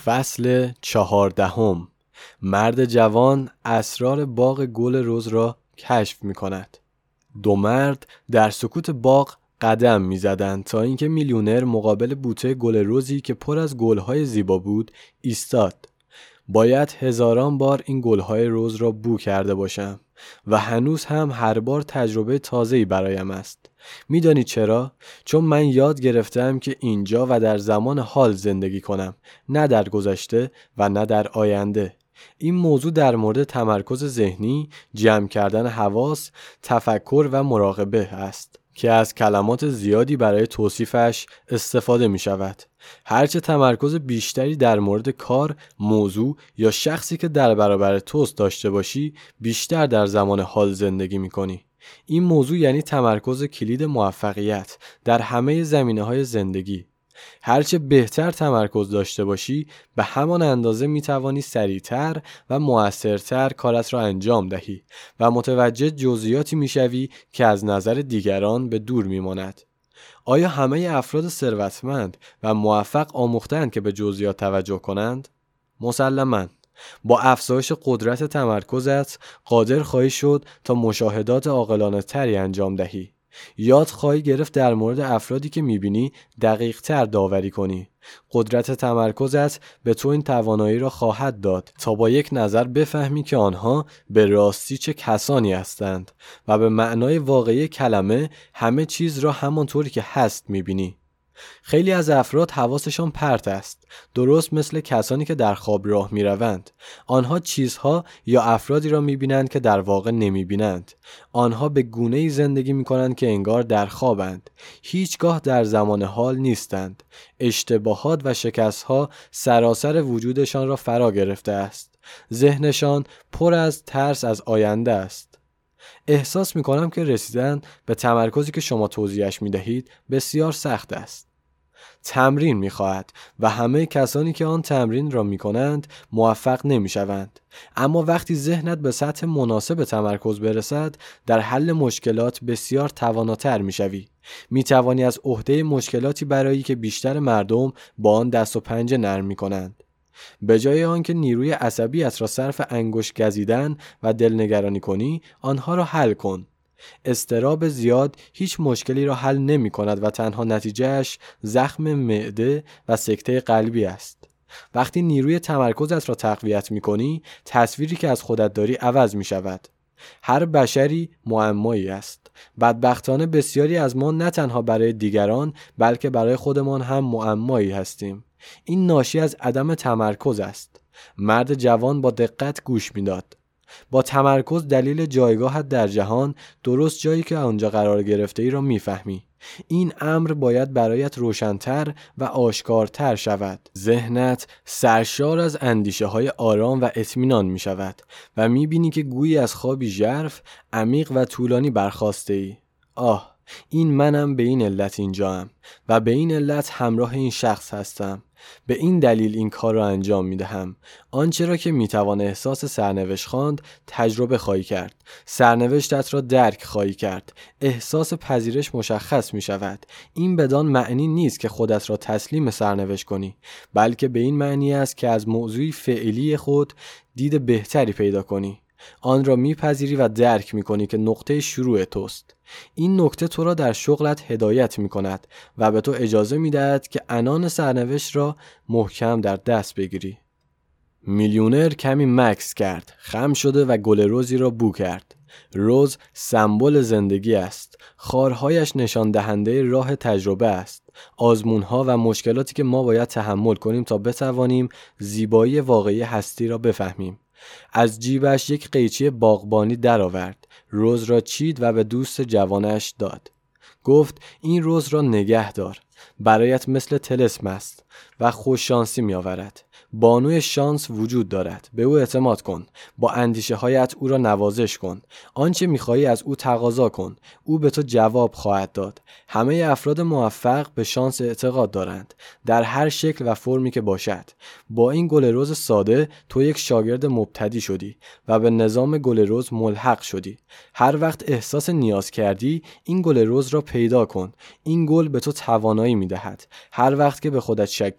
فصل 14. مرد جوان اسرار باغ گل رز را کشف می کند. دو مرد در سکوت باغ قدم می زدند تا اینکه میلیونر مقابل بوته گل رزی که پر از گلهای زیبا بود ایستاد. باید هزاران بار این گلهای رز را بو کرده باشم و هنوز هم هر بار تجربه تازه‌ای برایم است. میدانی چرا؟ چون من یاد گرفتم که اینجا و در زمان حال زندگی کنم، نه در گذشته و نه در آینده. این موضوع در مورد تمرکز ذهنی، جمع کردن حواس، تفکر و مراقبه است که از کلمات زیادی برای توصیفش استفاده می شود. هرچه تمرکز بیشتری در مورد کار، موضوع یا شخصی که در برابر توست داشته باشی، بیشتر در زمان حال زندگی می کنی. این موضوع یعنی تمرکز کلید موفقیت در همه زمینه‌های زندگی. هرچه بهتر تمرکز داشته باشی، به همان اندازه میتوانی سریعتر و مؤثرتر کارت را انجام دهی و متوجه جزئیاتی میشوی که از نظر دیگران به دور میماند. آیا همه افراد ثروتمند و موفق آموختند که به جزئیات توجه کنند؟ مسلماً. با افزایش قدرت تمرکزت قادر خواهی شد تا مشاهدات عاقلانه تری انجام دهی. یاد خواهی گرفت در مورد افرادی که میبینی دقیق تر داوری کنی. قدرت تمرکزت به تو این توانایی را خواهد داد تا با یک نظر بفهمی که آنها به راستی چه کسانی هستند و به معنای واقعی کلمه همه چیز را همانطوری که هست میبینی. خیلی از افراد حواسشان پرت است، درست مثل کسانی که در خواب راه می روند. آنها چیزها یا افرادی را می بینند که در واقع نمی بینند. آنها به گونه‌ای زندگی می کنند که انگار در خوابند. هیچگاه در زمان حال نیستند. اشتباهات و شکستها سراسر وجودشان را فرا گرفته است. ذهنشان پر از ترس از آینده است. احساس می کنم که رسیدن به تمرکزی که شما توضیحش می دهید بسیار سخت است. تمرین می خواهد و همه کسانی که آن تمرین را می کنند موفق نمی شوند. اما وقتی ذهنت به سطح مناسب تمرکز برسد، در حل مشکلات بسیار تواناتر می شوی. می توانی از عهده مشکلاتی برایی که بیشتر مردم با آن دست و پنجه نرم می کنند. به جای آنکه نیروی عصبیت را صرف انگشت گزیدن و دلنگرانی کنی، آنها را حل کن. اضطراب زیاد هیچ مشکلی را حل نمی کند و تنها نتیجهش زخم معده و سکته قلبی است. وقتی نیروی تمرکزت را تقویت می کنی، تصویری که از خودت داری عوض می شود. هر بشری معمایی است. بدبختانه بسیاری از ما نه تنها برای دیگران بلکه برای خودمان هم معمایی هستیم. این ناشی از عدم تمرکز است. مرد جوان با دقت گوش میداد. با تمرکز دلیل جایگاهت در جهان، درست جایی که آنجا قرار گرفته ای را میفهمی. این امر باید برایت روشن‌تر و آشکارتر شود. ذهنت سرشار از اندیشه های آرام و اطمینان می شود و می بینی که گویی از خوابی ژرف، عمیق و طولانی برخاسته ای. این منم، به این علت اینجام و به این علت همراه این شخص هستم. به این دلیل این کار را انجام می دهم. آنچه را که می توان احساس سرنوشت خواند تجربه خواهی کرد. سرنوشتت را درک خواهی کرد. احساس پذیرش مشخص می شود. این بدان معنی نیست که خودت را تسلیم سرنوشت کنی، بلکه به این معنی است که از موضوعی فعلی خود دید بهتری پیدا کنی. آن را میپذیری و درک میکنی که نقطه شروع توست. این نکته تو را در شغلت هدایت میکند و به تو اجازه میدهد که عنان سرنوشت را محکم در دست بگیری. میلیونر کمی مکث کرد، خم شده و گل رزی را بو کرد. رز سمبل زندگی است. خارهایش نشان دهنده راه تجربه است. آزمونها و مشکلاتی که ما باید تحمل کنیم تا بتوانیم زیبایی واقعی هستی را بفهمیم. از جیبش یک قیچی باغبانی درآورد، رز را چید و به دوست جوانش داد. گفت این رز را نگه دار، برایت مثل طلسم است و خوش شانسی می آورد. بانوی شانس وجود دارد، به او اعتماد کن. با اندیشه هایت او را نوازش کن. آنچه می خواهی از او تقاضا کن، او به تو جواب خواهد داد. همه افراد موفق به شانس اعتقاد دارند، در هر شکل و فرمی که باشد. با این گل رز ساده تو یک شاگرد مبتدی شدی و به نظام گل رز ملحق شدی. هر وقت احساس نیاز کردی این گل رز را پیدا کن. این گل به تو توانایی می دهد. هر وقت که به خودت شک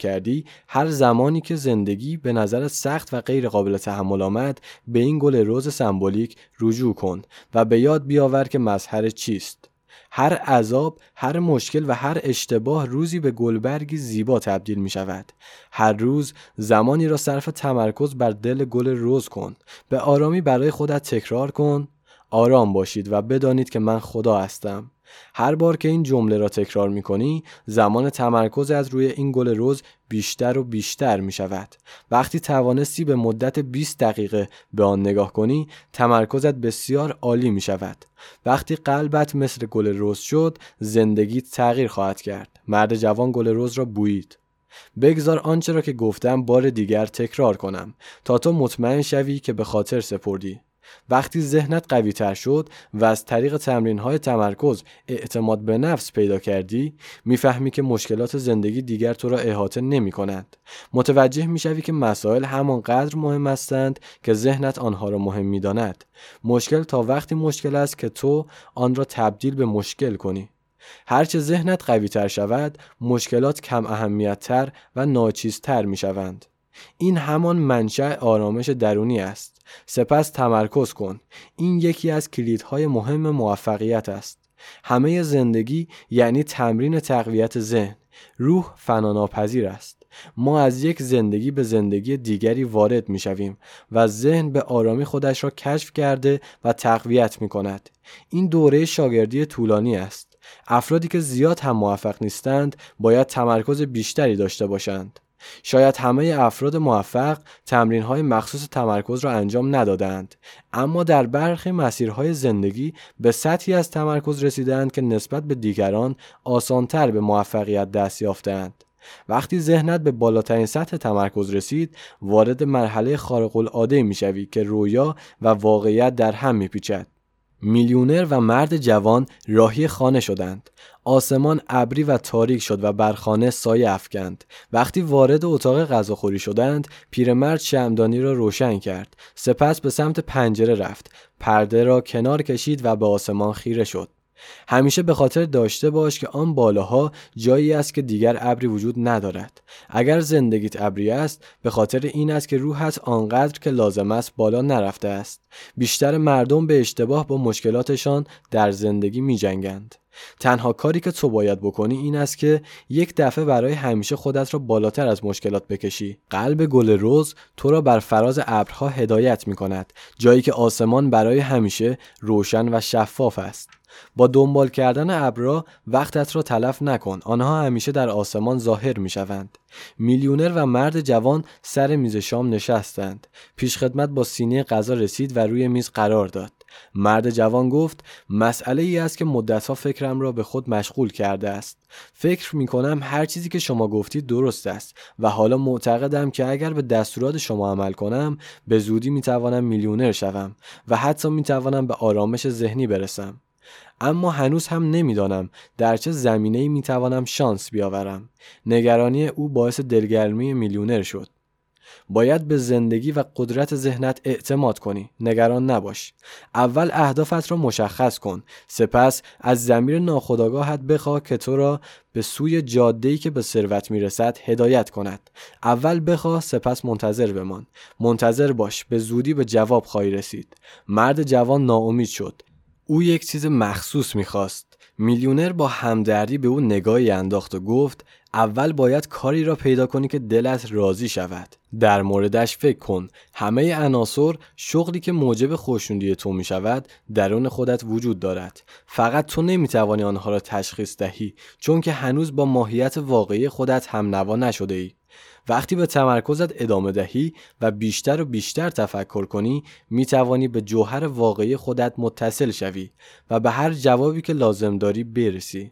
کردی، هر زمانی که زندگی به نظر سخت و غیر قابل تحمل آمد، به این گل رز سمبولیک رجوع کن و به یاد بیاور که مظهر چیست. هر عذاب، هر مشکل و هر اشتباه روزی به گلبرگی زیبا تبدیل می شود. هر روز زمانی را صرف تمرکز بر دل گل رز کن. به آرامی برای خودت تکرار کن: آرام باشید و بدانید که من خدا هستم. هر بار که این جمله را تکرار می کنی، زمان تمرکز از روی این گل رز بیشتر و بیشتر می شود. وقتی توانستی به مدت 20 دقیقه به آن نگاه کنی، تمرکزت بسیار عالی می شود. وقتی قلبت مثل گل رز شد، زندگیت تغییر خواهد کرد. مرد جوان گل رز را بویید. بگذار آنچه را که گفتم بار دیگر تکرار کنم تا تو مطمئن شوی که به خاطر سپردی. وقتی ذهنت قوی تر شد و از طریق تمرین‌های تمرکز اعتماد به نفس پیدا کردی، میفهمی که مشکلات زندگی دیگر تو را احاطه نمی‌کنند. متوجه میشوی که مسائل همانقدر مهم هستند که ذهنت آنها را مهم می‌داند. مشکل تا وقتی مشکل است که تو آن را تبدیل به مشکل کنی. هرچه ذهنت قوی تر شود، مشکلات کم اهمیت تر و ناچیزتر می شوند. این همان منشأ آرامش درونی است. سپس تمرکز کن. این یکی از کلیدهای مهم موفقیت است. همه زندگی یعنی تمرین تقویت ذهن. روح فناناپذیر است. ما از یک زندگی به زندگی دیگری وارد می شویم و ذهن به آرامی خودش را کشف کرده و تقویت می کند. این دوره شاگردی طولانی است. افرادی که زیاد هم موفق نیستند باید تمرکز بیشتری داشته باشند. شاید همه افراد موفق تمرین‌های مخصوص تمرکز را انجام ندادند، اما در برخی مسیرهای زندگی به سطحی از تمرکز رسیدند که نسبت به دیگران آسان‌تر به موفقیت دست یافتند. وقتی ذهنت به بالاترین سطح تمرکز رسید، وارد مرحله خارق‌العاده می‌شوی که رویا و واقعیت در هم می‌پیچد. میلیونر و مرد جوان راهی خانه شدند. آسمان ابری و تاریک شد و بر خانه سایه افکند. وقتی وارد اتاق غذاخوری شدند، پیرمرد شمعدانی را روشن کرد. سپس به سمت پنجره رفت. پرده را کنار کشید و به آسمان خیره شد. همیشه به خاطر داشته باش که آن بالاها جایی است که دیگر ابری وجود ندارد. اگر زندگیت ابری است، به خاطر این است که روحت آنقدر که لازم است بالا نرفته است. بیشتر مردم به اشتباه با مشکلاتشان در زندگی می جنگند. تنها کاری که تو باید بکنی این است که یک دفعه برای همیشه خودت را بالاتر از مشکلات بکشی. قلب گل رز تو را بر فراز ابرها هدایت می کند، جایی که آسمان برای همیشه روشن و شفاف است. با دنبال کردن ابرها وقتت را تلف نکن، آنها همیشه در آسمان ظاهر می شوند. میلیونر و مرد جوان سر میز شام نشستند. پیشخدمت با سینه غذا رسید و روی میز قرار داد. مرد جوان گفت: مسئله ای است که مدتها فکرم را به خود مشغول کرده است. فکر می کنم هر چیزی که شما گفتید درست است و حالا معتقدم که اگر به دستورات شما عمل کنم به زودی می توانم میلیونر شوم و حتی می توانم به آرامش ذهنی برسم. اما هنوز هم نمیدانم در چه زمینه‌ای میتوانم شانس بیاورم. نگرانی او باعث دلگرمی میلیونر شد. باید به زندگی و قدرت ذهنت اعتماد کنی. نگران نباش. اول اهدافت را مشخص کن. سپس از ضمیر ناخودآگاهت بخواه که تو را به سوی جاده‌ای که به ثروت میرسد هدایت کند. اول بخواه، سپس منتظر بمان. منتظر باش، به زودی به جواب خواهی رسید. مرد جوان ناامید شد. او یک چیز مخصوص می‌خواست. میلیونر با همدردی به او نگاهی انداخت و گفت: اول باید کاری را پیدا کنی که دلت راضی شود. در موردش فکر کن. همه عناصر شغلی که موجب خوشنودی تو می شود درون خودت وجود دارد. فقط تو نمی توانی آنها را تشخیص دهی، چون که هنوز با ماهیت واقعی خودت هم نوا نشده ای. وقتی به تمرکزت ادامه دهی و بیشتر و بیشتر تفکر کنی، می توانی به جوهر واقعی خودت متصل شوی و به هر جوابی که لازم داری برسی.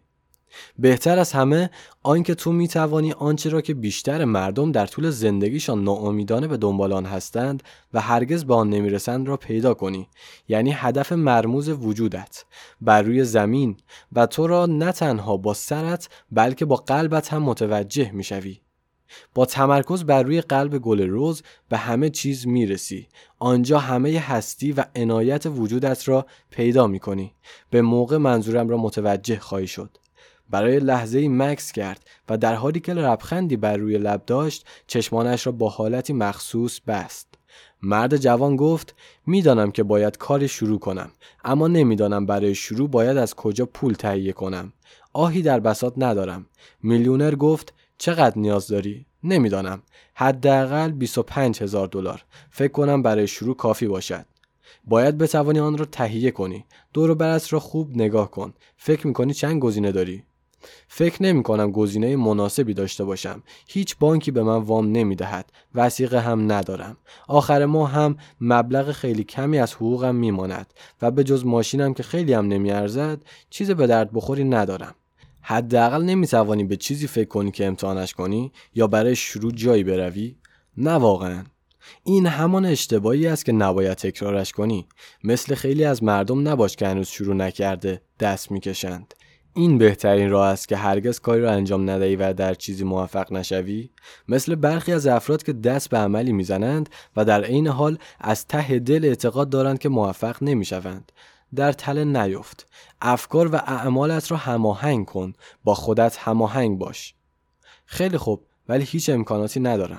بهتر از همه آنکه تو می توانی آنچه را که بیشتر مردم در طول زندگیشان ناامیدانه به دنبال آن هستند و هرگز به آن نمیرسند را پیدا کنی، یعنی هدف مرموز وجودت بر روی زمین، و تو را نه تنها با سرت بلکه با قلبت هم متوجه می شوی. با تمرکز بر روی قلب گل رز به همه چیز میرسی. آنجا همه هستی و عنایت وجودت را پیدا می کنی. به موقع منظورم را متوجه خواهی شد. برای لحظه‌ای مکث کرد و در حالی که لبخندی بر روی لب داشت چشمانش را با حالتی مخصوص بست. مرد جوان گفت میدانم که باید کاری شروع کنم، اما نمیدانم برای شروع باید از کجا پول تهیه کنم. آهی در بساط ندارم. میلیونر گفت چقدر نیاز داری؟ نمیدانم. حداقل $25,000. فکر کنم برای شروع کافی باشد. باید بتوانی آن را تهیه کنی. دور و برت را خوب نگاه کن. فکر میکنی چند گزینه داری؟ فکر نمی کنم گزینه مناسبی داشته باشم. هیچ بانکی به من وام نمی دهد. وثیقه هم ندارم. آخر ماه هم مبلغ خیلی کمی از حقوقم می ماند و به جز ماشینم که خیلی هم نمی ارزد چیز به درد بخوری ندارم. حداقل نمی توانی به چیزی فکر کنی که امتحانش کنی یا برای شروع جایی بروی؟ نه واقعا. این همان اشتباهی است که نباید تکرارش کنی. مثل خیلی از مردم نباش که هنوز شروع نکرده دست میکشند. این بهترین راه است که هرگز کاری را انجام ندهی و در چیزی موفق نشوی. مثل برخی از افراد که دست به عملی میزنند و در عین حال از ته دل اعتقاد دارند که موفق نمیشوند. در تله نیفت. افکار و اعمالت را هماهنگ کن. با خودت هماهنگ باش. خیلی خوب، ولی هیچ امکاناتی ندارم.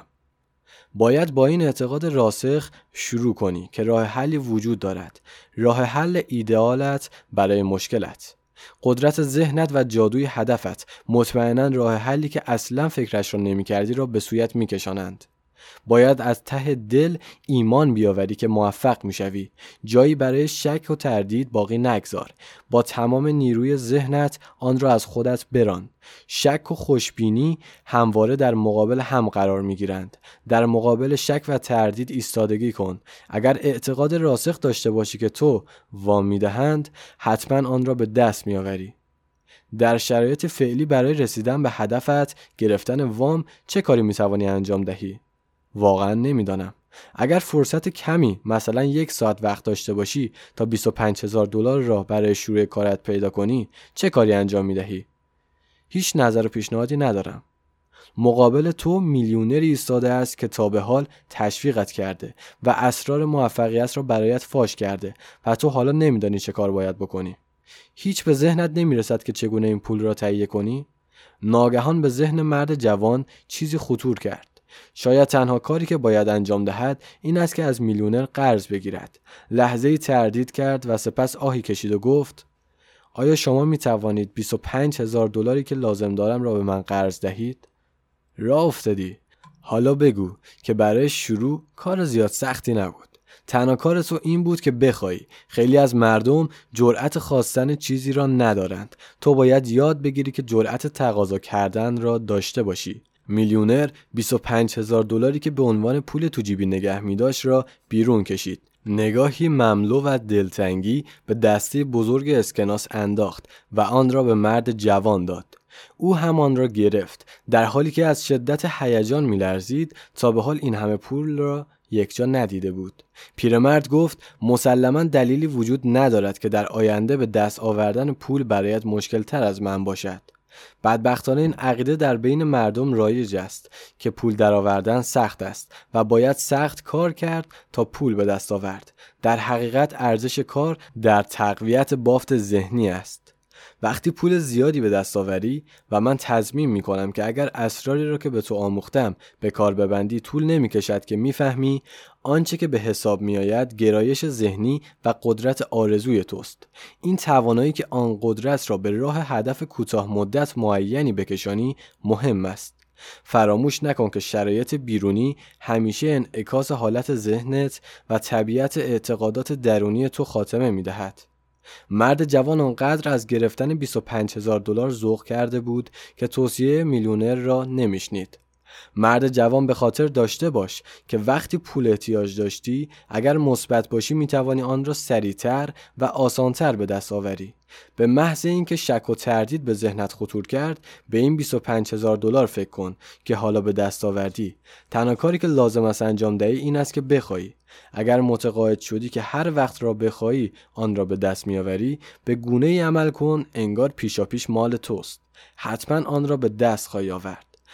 باید با این اعتقاد راسخ شروع کنی که راه حلی وجود دارد. راه حل ایدئالت برای مشکلت. قدرت ذهنت و جادوی هدفت مطمئناً راه حلی که اصلاً فکرش را نمی کردی را به سویت می کشانند. باید از ته دل ایمان بیاوری که موفق میشوی. جایی برای شک و تردید باقی نگذار. با تمام نیروی ذهنت آن را از خودت بران. شک و خوشبینی همواره در مقابل هم قرار میگیرند. در مقابل شک و تردید ایستادگی کن. اگر اعتقاد راسخ داشته باشی که تو وام میدهند، حتما آن را به دست میآوری. در شرایط فعلی برای رسیدن به هدفت، گرفتن وام، چه کاری میتوانی انجام دهی؟ واقعا نمیدانم. اگر فرصت کمی مثلا 1 ساعت وقت داشته باشی تا $25,000 را برای شروع کارت پیدا کنی، چه کاری انجام میدهی؟ هیچ نظر و پیشنهادی ندارم. مقابل تو میلیونری ایستاده است که تا به حال تشویقت کرده و اسرار موفقیت را برایت فاش کرده و تو حالا نمیدانی چه کار باید بکنی. هیچ به ذهنت نمیرسد که چگونه این پول را تهیه کنی؟ ناگهان به ذهن مرد جوان چیزی خطور کرد. شاید تنها کاری که باید انجام دهد این است که از میلیونر قرض بگیرد. لحظه‌ای تردید کرد و سپس آهی کشید و گفت آیا شما می توانید $25,000 که لازم دارم را به من قرض دهید؟ راه افتادی. حالا بگو که برای شروع کار زیاد سختی نبود. تنها کار تو این بود که بخوای. خیلی از مردم جرأت خواستن چیزی را ندارند. تو باید یاد بگیری که جرأت تقاضا کردن را داشته باشی. میلیونر $25,000 که به عنوان پول تو جیبی نگه می داشت را بیرون کشید. نگاهی مملو و دلتنگی به دسته بزرگ اسکناس انداخت و آن را به مرد جوان داد. او هم آن را گرفت، در حالی که از شدت هیجان می لرزید. تا به حال این همه پول را یکجا ندیده بود. پیرمرد گفت مسلماً دلیلی وجود ندارد که در آینده به دست آوردن پول برایت مشکل تر از من باشد. بدبختانه این عقیده در بین مردم رایج است که پول درآوردن سخت است و باید سخت کار کرد تا پول به دست آورد. در حقیقت ارزش کار در تقویت بافت ذهنی است. وقتی پول زیادی به دست آوری و من تضمین می کنم که اگر اسراری را که به تو آموختم به کار ببندی طول نمی کشد که می فهمی آنچه که به حساب می آید گرایش ذهنی و قدرت آرزوی توست. این توانایی که آن قدرت را به راه هدف کوتاه مدت معینی بکشانی مهم است. فراموش نکن که شرایط بیرونی همیشه انعکاس حالت ذهنت و طبیعت اعتقادات درونی تو خاتمه می دهد. مرد جوان آنقدر از گرفتن $25,000 ذوق کرده بود که توصیه میلیونر را نمیشنید. مرد جوان به خاطر داشته باش که وقتی پول احتیاج داشتی اگر مثبت باشی میتوانی آن را سریعتر و آسانتر به دست آوری. به محض اینکه شک و تردید به ذهنت خطور کرد به این $25,000 فکر کن که حالا به دست آوردی. تنها کاری که لازم است انجام دهی این است که بخوای. اگر متقاعد شدی که هر وقت را بخوای آن را به دست میآوری به گونه‌ای عمل کن انگار پیشاپیش مال توست. حتما آن را به دست خواهی آورد.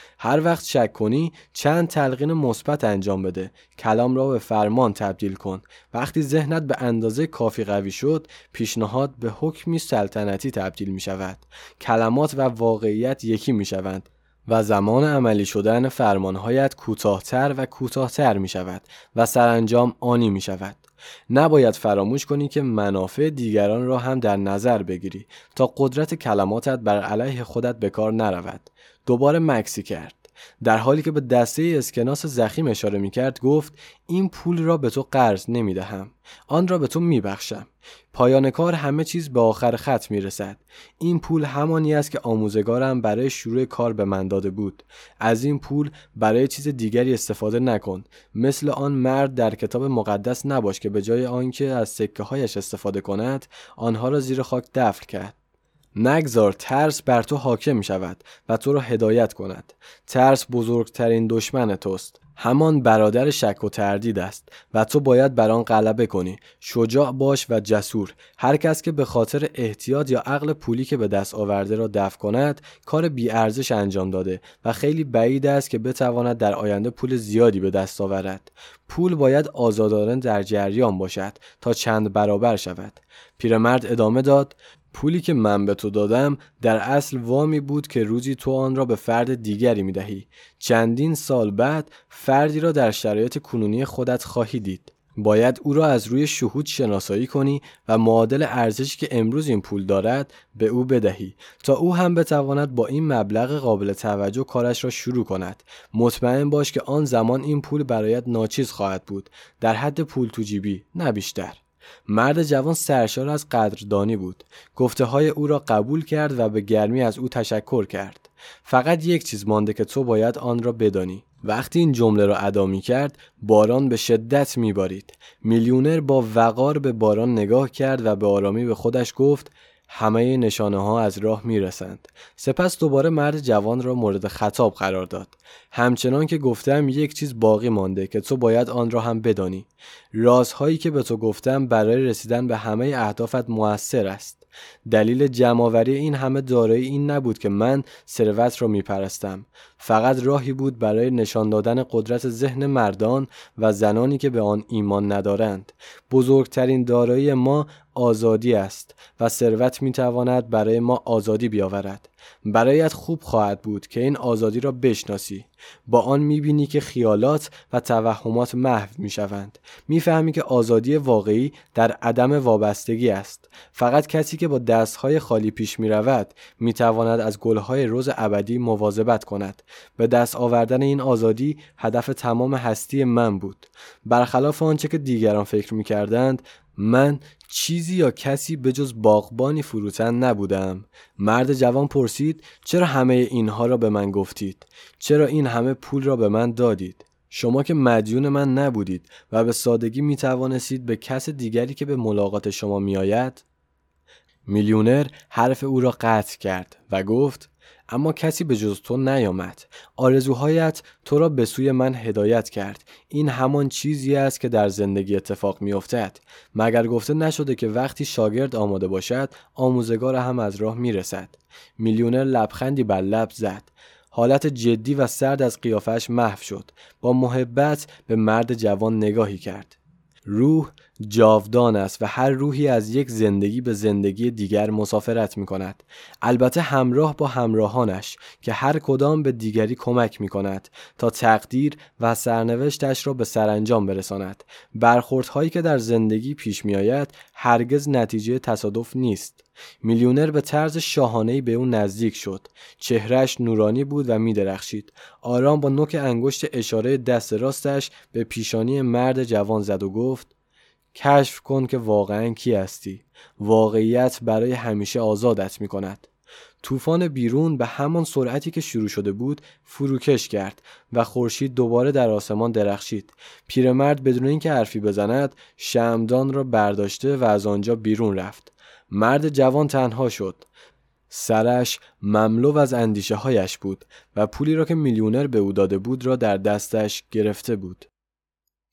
هر وقت شک کنی چند تلقین مثبت انجام بده. کلام را به فرمان تبدیل کن. وقتی ذهنت به اندازه کافی قوی شد، پیشنهاد به حکمی سلطنتی تبدیل می شود. کلمات و واقعیت یکی می شوند و زمان عملی شدن فرمانهایت کوتاه‌تر و کوتاه‌تر می شود و سرانجام آنی می شود. نباید فراموش کنی که منافع دیگران را هم در نظر بگیری تا قدرت کلماتت بر علیه خودت به کار نرود. دوباره مکسی کرد. در حالی که به دسته اسکناس ضخیم اشاره می کرد گفت این پول را به تو قرض نمی دهم. آن را به تو می بخشم. پایان کار همه چیز به آخر خط می رسد. این پول همانی است که آموزگارم برای شروع کار به من داده بود. از این پول برای چیز دیگری استفاده نکن. مثل آن مرد در کتاب مقدس نباش که به جای آنکه از سکه هایش استفاده کند آنها را زیر خاک دفن کرد. نگذار ترس بر تو حاکم شود و تو را هدایت کند. ترس بزرگترین دشمن توست. همان برادر شک و تردید است و تو باید بر آن غلبه کنی. شجاع باش و جسور. هر کس که به خاطر احتیاط یا عقل پولی که به دست آورده را دفع کند، کار بی ارزش انجام داده و خیلی بعید است که بتواند در آینده پول زیادی به دست آورد. پول باید آزادانه در جریان باشد تا چند برابر شود. پیرمرد ادامه داد: پولی که من به تو دادم در اصل وامی بود که روزی تو آن را به فرد دیگری می دهی. چندین سال بعد فردی را در شرایط کنونی خودت خواهی دید. باید او را از روی شهود شناسایی کنی و معادل ارزشی که امروز این پول دارد به او بدهی تا او هم بتواند با این مبلغ قابل توجه کارش را شروع کند. مطمئن باش که آن زمان این پول برایت ناچیز خواهد بود، در حد پول تو جیبی، نه بیشتر. مرد جوان سرشار از قدردانی بود. گفته های او را قبول کرد و به گرمی از او تشکر کرد. فقط یک چیز مانده که تو باید آن را بدانی. وقتی این جمله را ادا می کرد باران به شدت می بارید. میلیونر با وقار به باران نگاه کرد و به آرامی به خودش گفت همه نشانه ها از راه می رسند. سپس دوباره مرد جوان را مورد خطاب قرار داد. همچنان که گفتم یک چیز باقی مانده که تو باید آن را هم بدانی. رازهایی که به تو گفتم برای رسیدن به همه اهدافت مؤثر است. دلیل جمع‌آوری این همه دارایی این نبود که من ثروت را میپرستم. فقط راهی بود برای نشان دادن قدرت ذهن مردان و زنانی که به آن ایمان ندارند. بزرگترین دارایی ما آزادی است و ثروت میتواند برای ما آزادی بیاورد. برایت خوب خواهد بود که این آزادی را بشناسی. با آن میبینی که خیالات و توهمات محو میشوند. میفهمی که آزادی واقعی در عدم وابستگی است. فقط کسی که با دستهای خالی پیش میرود میتواند از گلهای رز ابدی مواظبت کند. به دست آوردن این آزادی هدف تمام هستی من بود. برخلاف آنچه که دیگران فکر میکردند، من چیزی یا کسی به جز باغبانی فروتن نبودم. مرد جوان پرسید: چرا همه اینها را به من گفتید؟ چرا این همه پول را به من دادید؟ شما که مدیون من نبودید و به سادگی می توانستید به کس دیگری که به ملاقات شما می آید. میلیونر حرف او را قطع کرد و گفت: اما کسی به جز تو نیامد. آرزوهایت تو را به سوی من هدایت کرد. این همان چیزی است که در زندگی اتفاق می افتد. مگر گفته نشده که وقتی شاگرد آماده باشد آموزگار هم از راه می رسد. میلیونر لبخندی بر لب زد. حالت جدی و سرد از قیافش محو شد. با محبت به مرد جوان نگاهی کرد. روح جاودان است و هر روحی از یک زندگی به زندگی دیگر مسافرت می کند. البته همراه با همراهانش که هر کدام به دیگری کمک می کند تا تقدیر و سرنوشتش را به سرانجام برساند. برخوردهایی که در زندگی پیش می آید هرگز نتیجه تصادف نیست. میلیونر به طرز شاهانه‌ای به او نزدیک شد. چهرهش نورانی بود و می درخشید. آرام با نوک انگشت اشاره دست راستش به پیشانی مرد جوان زد و گفت: کشف کن که واقعاً کی هستی. واقعیت برای همیشه آزادت می کند. طوفان بیرون به همان سرعتی که شروع شده بود فروکش کرد و خورشید دوباره در آسمان درخشید. پیرمرد بدون اینکه حرفی بزند شمعدان را برداشته و از آنجا بیرون رفت. مرد جوان تنها شد. سرش مملو از اندیشه هایش بود و پولی را که میلیونر به او داده بود را در دستش گرفته بود.